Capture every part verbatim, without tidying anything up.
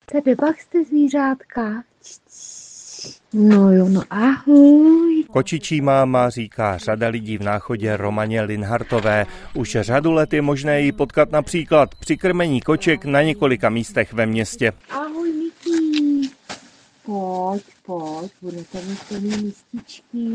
Tady pak jste zvířátka. No jo, no ahoj. Kočičí máma, říká řada lidí v Náchodě Romaně Linhartové. Už řadu let je možné ji potkat například při krmení koček na několika místech ve městě. Ahoj, Miki. Pojď, pojď, budete mít plný místičky.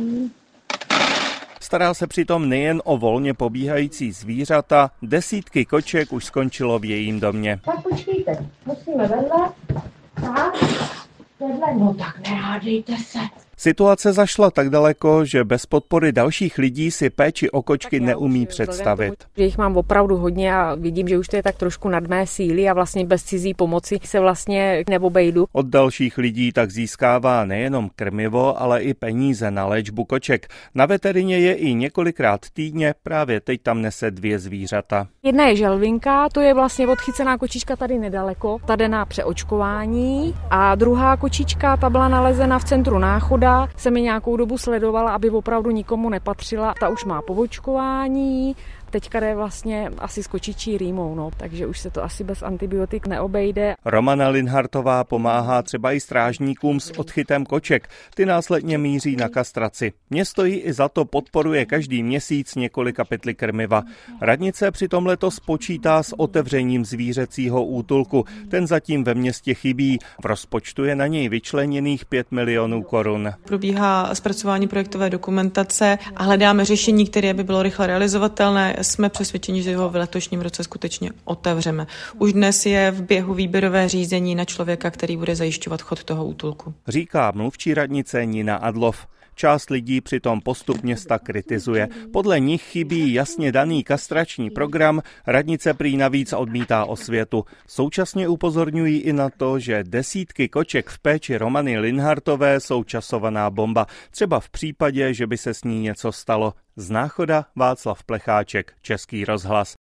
Stará se přitom nejen o volně pobíhající zvířata, desítky koček už skončilo v jejím domě. Tak počkejte, musíme vedle. Tak, vedle, no tak nehádejte se. Situace zašla tak daleko, že bez podpory dalších lidí si péči o kočky neumí představit. Že jich mám opravdu hodně a vidím, že už to je tak trošku nad mé síly a vlastně bez cizí pomoci se vlastně neobejdu. Od dalších lidí tak získává nejenom krmivo, ale i peníze na léčbu koček. Na veterině je i několikrát týdně, právě teď tam nese dvě zvířata. Jedna je želvinka, to je vlastně odchycená kočička tady nedaleko, ta jde na přeočkování, a druhá kočička, ta byla nalezena v centru Náchoda. Se mi nějakou dobu sledovala, aby opravdu nikomu nepatřila. Ta už má povočkování, teďka jde vlastně asi s kočičí rýmou, no, takže už se to asi bez antibiotik neobejde. Romana Linhartová pomáhá třeba i strážníkům s odchytem koček. Ty následně míří na kastraci. Město jí i za to podporuje každý měsíc několika pytly krmiva. Radnice přitom letos počítá s otevřením zvířecího útulku. Ten zatím ve městě chybí. V rozpočtu je na něj vyčleněných pět milionů korun. Probíhá zpracování projektové dokumentace a hledáme řešení, které by bylo rychle realizovatelné. Jsme přesvědčeni, že ho v letošním roce skutečně otevřeme. Už dnes je v běhu výběrové řízení na člověka, který bude zajišťovat chod toho útulku. Říká mluvčí radnice Nina Adlov. Část lidí přitom postup města kritizuje. Podle nich chybí jasně daný kastrační program, radnice prý navíc odmítá osvětu. Současně upozorňují i na to, že desítky koček v péči Romany Linhartové jsou časovaná bomba. Třeba v případě, že by se s ní něco stalo. Z Náchoda Václav Plecháček, Český rozhlas.